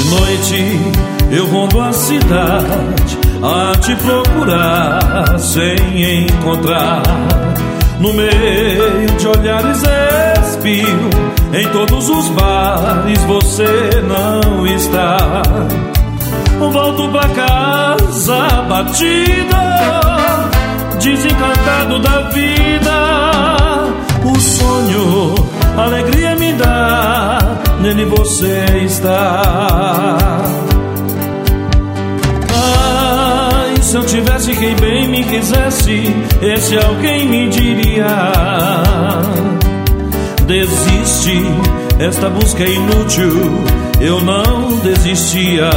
noite eu rondo a cidade a te procurar sem encontrar. No meio de olhares espio, em todos os bares você não está. Volto pra casa batido, desencantado da vida. O sonho, alegria me dá, nele você está. Ai, se eu tivesse quem bem me quisesse, esse alguém me diria: desiste, esta busca é inútil, eu não desistia.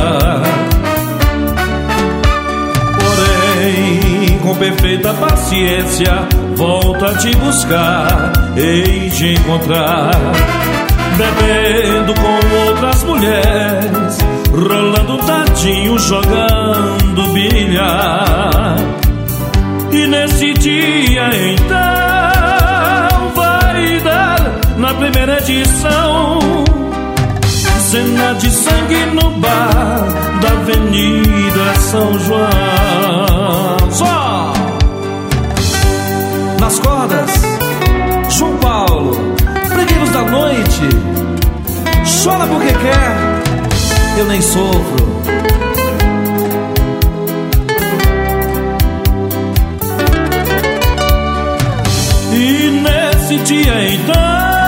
Porém, com perfeita paciência, volto a te buscar, hei de encontrar. Bebendo com outras mulheres, rolando tadinho, jogando bilhar. E nesse dia então vai dar na primeira edição cena de sangue no bar da Avenida São João. Só nas cordas, João Paulo, Brigueiros da Noite. Chora porque quer, eu nem sofro. E nesse dia então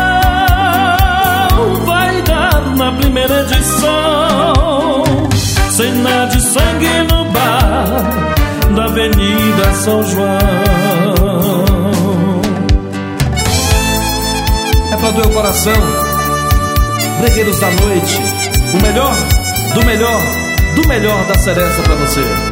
vai dar na primeira edição cena de sangue no bar da Avenida São João. É pra doer o coração. Brigueiros da Noite, o melhor do melhor do melhor da Seresta pra você.